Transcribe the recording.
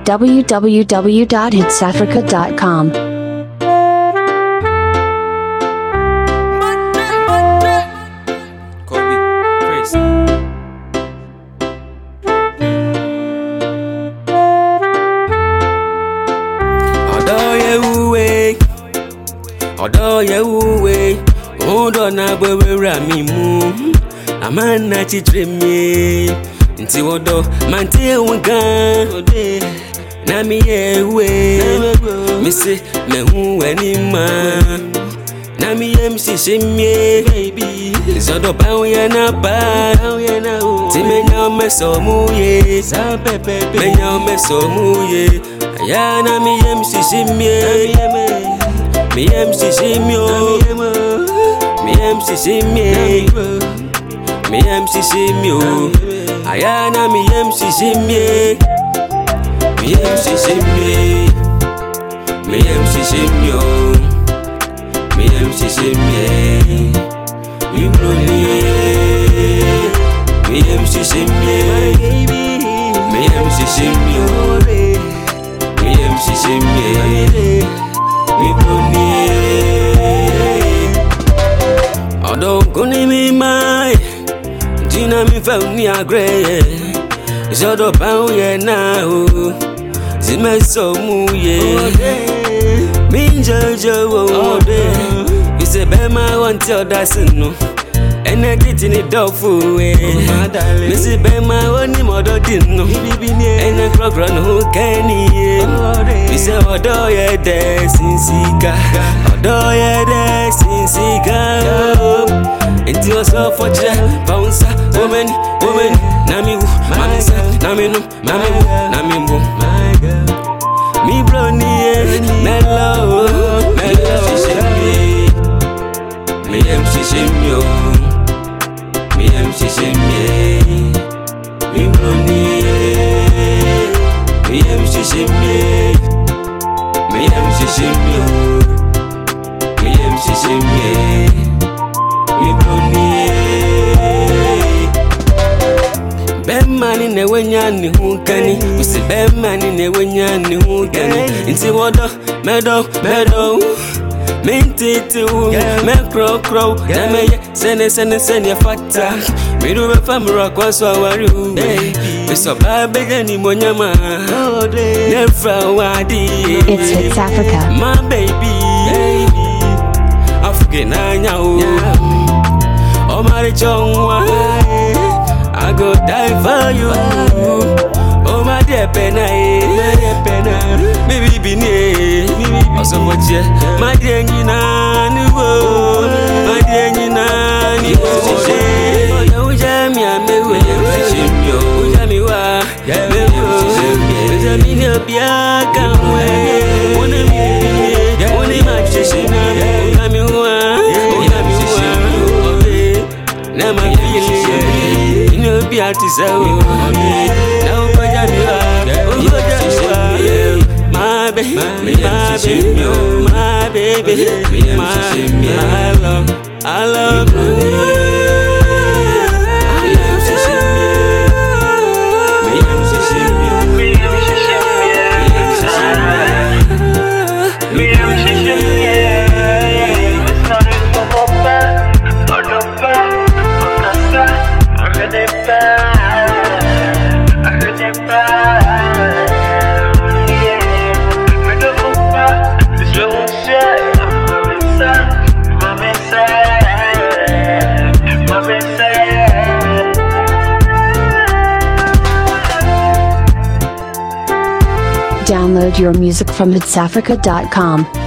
www.hitsafrica.com. Odo ye uwe, odo na bwewera mimu. Amana chitremi, nti odo mantie wanga. Na mi ye uwe, misi me uwe ni ma. Na mi ye msishimye, baby. Zodo bauye na ba, ti menya meso muye, menya meso muye. Aya na mi ye msishimye. Me MC Simio, me MC Simie, me MC Simio, Ayana me MC Simie, me MC Simie, me MC Simio, me MC Simie, me Bruni, me MC Simie, me MC Simio, me MC Simie. Me bruni, although gonna me my, Gina me found me a grey. Zodo bow ye now, Zima so muye. Minja Joe, it's a bema one tell that's no. And I did in it dog food, Missy Bema only mother didn't know. And a clock run who can hear. We say, Odo ye dancing sika, Odo ye dancing sika. It's your soul for jack, bouncer, woman, Nami, Mansa, Namino, Namimu, me brony, mellow, me MC Simio. Me MC Simie, me bruni, me MC Simie, me MC Simio, me MC Simie, me bruni. Bemani ne wenyani hukani, usi bemani ne wenyani hukani. Inti wodo, medo. Minty too, me crow, na me send ya fata. Me do me family kwa so waru. Me so baby ni monyama. Never wadi. It's Hits Africa. My baby. African anya o. Oh my chongwa. I go die for you. Oh my dear pena, baby bini. Also what ya, my dear Nina, my dear Nina, oh Jamie, I may you, Jamiwa, Jamina Biaka, only my Cheshina, Jamiwa, Nama feeling, you know, be artisan. Now, Jamiwa, my baby, my love, I love you. Download your music from hitsafrica.com.